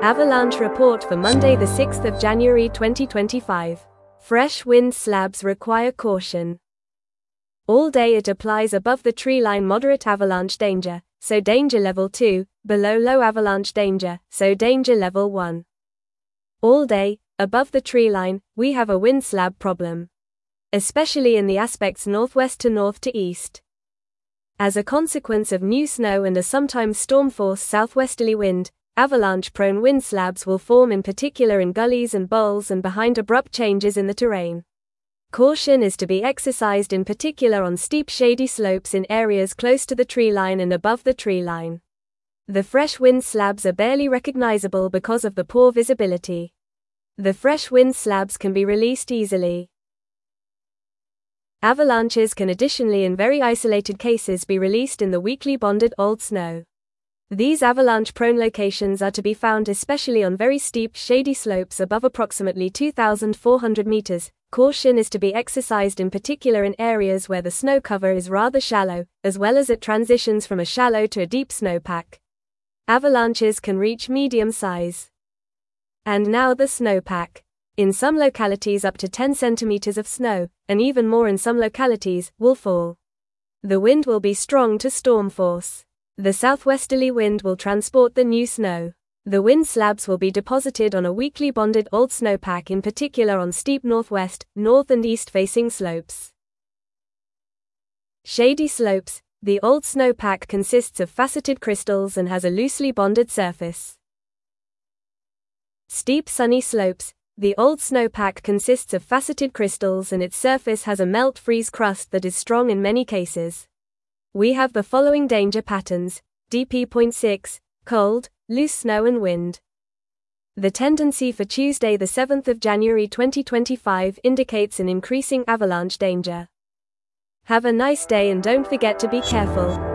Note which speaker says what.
Speaker 1: Avalanche report for Monday the 6th of January 2025. Fresh wind slabs require caution. All day it applies above the tree line moderate avalanche danger, so danger level 2, below low avalanche danger, so danger level 1. All day, above the tree line, we have a wind slab problem, especially in the aspects northwest to north to east. As a consequence of new snow and a sometimes storm force southwesterly wind, avalanche-prone wind slabs will form in particular in gullies and bowls and behind abrupt changes in the terrain. Caution is to be exercised in particular on steep shady slopes in areas close to the tree line and above the tree line. The fresh wind slabs are barely recognizable because of the poor visibility. The fresh wind slabs can be released easily. Avalanches can additionally in very isolated cases be released in the weakly bonded old snow. These avalanche-prone locations are to be found especially on very steep, shady slopes above approximately 2,400 meters. Caution is to be exercised in particular in areas where the snow cover is rather shallow, as well as it transitions from a shallow to a deep snowpack. Avalanches can reach medium size. And now the snowpack. In some localities up to 10 centimeters of snow, and even more in some localities, will fall. The wind will be strong to storm force. The southwesterly wind will transport the new snow. The wind slabs will be deposited on a weakly bonded old snowpack, in particular on steep northwest, north and east facing slopes. Shady slopes. The old snowpack consists of faceted crystals and has a loosely bonded surface. Steep sunny slopes. The old snowpack consists of faceted crystals and its surface has a melt-freeze crust that is strong in many cases. We have the following danger patterns: DP.6, cold, loose snow and wind. The tendency for Tuesday the 7th of January 2025 indicates an increasing avalanche danger. Have a nice day and don't forget to be careful.